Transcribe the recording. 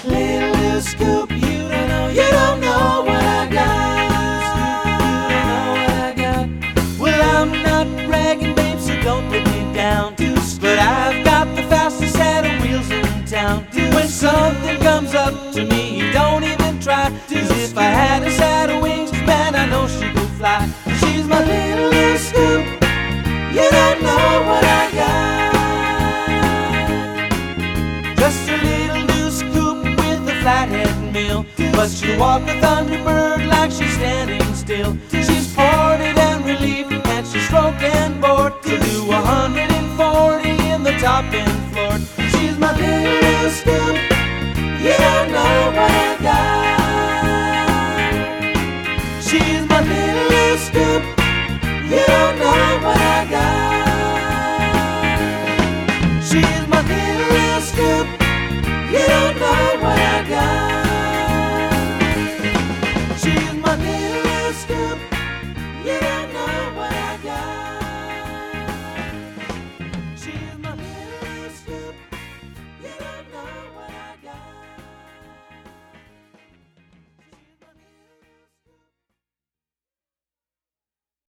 Little scoop, you don't know what I got. Well, I'm not bragging, babe, so don't put me down. But I've got the fastest set of wheels in town. When something comes up to me, you don't even try. 'Cause if I had a set of wings, man, I know she could fly. She's my little scoop, you don't know what I got. Just a little new scoop with a flathead mill, but she'll walk the Thunderbird like she's standing still. She's ported and relieved, and she's stroking bored to do 100